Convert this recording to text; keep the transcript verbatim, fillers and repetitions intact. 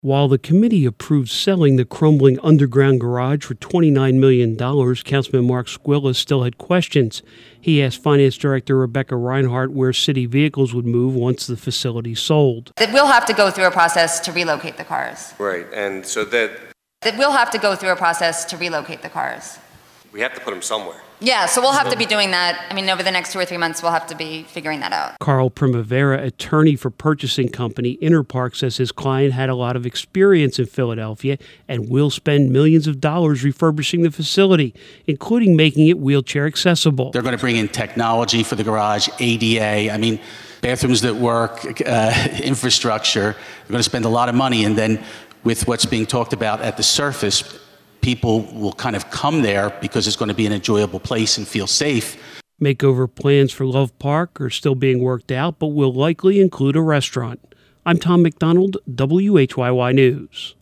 While the committee approved selling the crumbling underground garage for twenty-nine million dollars, Councilman Mark Squilla still had questions. He asked Finance Director Rebecca Reinhardt where city vehicles would move once the facility sold. That we'll have to go through a process to relocate the cars. Right, and so that... That we'll have to go through a process to relocate the cars. We have to put them somewhere. Yeah, so we'll have to be doing that. I mean, over the next two or three months, we'll have to be figuring that out. Carl Primavera, attorney for purchasing company Interpark, says his client had a lot of experience in Philadelphia and will spend millions of dollars refurbishing the facility, including making it wheelchair accessible. They're going to bring in technology for the garage, A D A, I mean, bathrooms that work, uh, infrastructure. They're going to spend a lot of money, and then with what's being talked about at the surface, people will kind of come there because it's going to be an enjoyable place and feel safe. Makeover plans for Love Park are still being worked out, but will likely include a restaurant. I'm Tom McDonald, W H Y Y News.